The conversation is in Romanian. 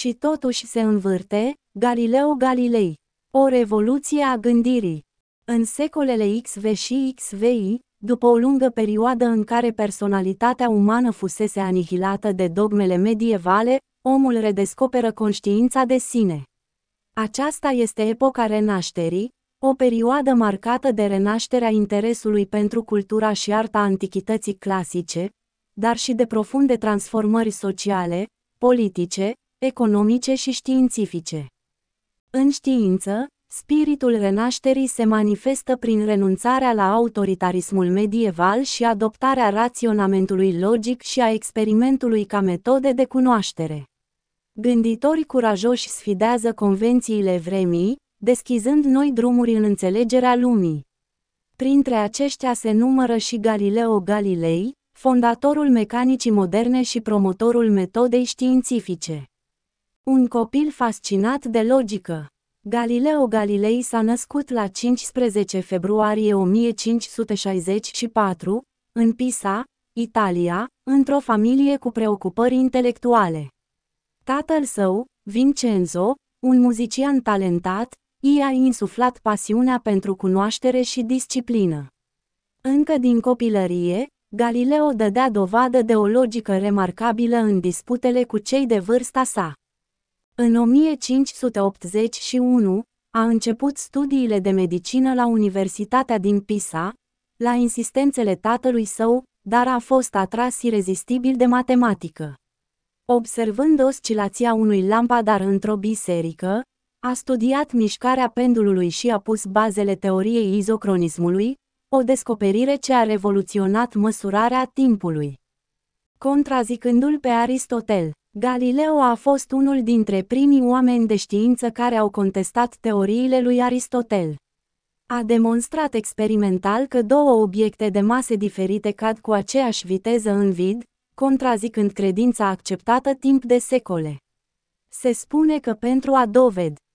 Și totuși se învârte, Galileo Galilei. O revoluție a gândirii. În secolele XV și XVI, după o lungă perioadă în care personalitatea umană fusese anihilată de dogmele medievale, omul redescoperă conștiința de sine. Aceasta este epoca renașterii, o perioadă marcată de renașterea interesului pentru cultura și arta antichității clasice, dar și de profunde transformări sociale, politice, economice și științifice. În știință, spiritul renașterii se manifestă prin renunțarea la autoritarismul medieval și adoptarea raționamentului logic și a experimentului ca metode de cunoaștere. Gânditorii curajoși sfidează convențiile vremii, deschizând noi drumuri în înțelegerea lumii. Printre aceștia se numără și Galileo Galilei, fondatorul mecanicii moderne și promotorul metodei științifice. Un copil fascinat de logică. Galileo Galilei s-a născut la 15 februarie 1564, în Pisa, Italia, într-o familie cu preocupări intelectuale. Tatăl său, Vincenzo, un muzician talentat, i-a insuflat pasiunea pentru cunoaștere și disciplină. Încă din copilărie, Galileo dădea dovadă de o logică remarcabilă în disputele cu cei de vârsta sa. În 1581, a început studiile de medicină la Universitatea din Pisa, la insistențele tatălui său, dar a fost atras irezistibil de matematică. Observând oscilația unui lampadar într-o biserică, a studiat mișcarea pendulului și a pus bazele teoriei izocronismului, o descoperire ce a revoluționat măsurarea timpului. Contrazicându-l pe Aristotel, Galileo a fost unul dintre primii oameni de știință care au contestat teoriile lui Aristotel. A demonstrat experimental că două obiecte de mase diferite cad cu aceeași viteză în vid, contrazicând credința acceptată timp de secole. Se spune că pentru a dovedi